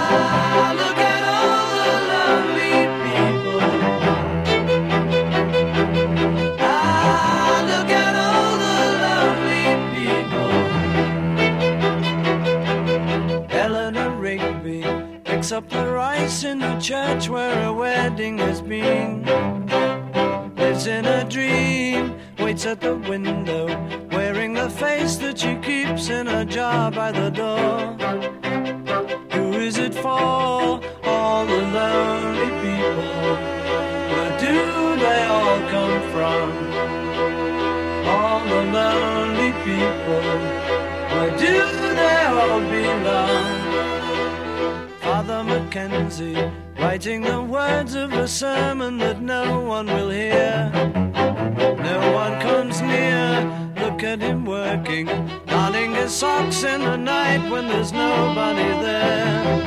look at all the lonely people. Look at all the lonely people. Eleanor Rigby picks up the rice in the church where a wedding has been. Lives in a dream, waits at the window, wearing the face that she keeps in a jar by the door. Who is it for? All the lonely people. Where do they all come from? All the lonely people. Where do they all belong? Father Mackenzie, writing the words of a sermon that no one will hear. No one comes near. Look at him working, darning his socks in the night when there's nobody there.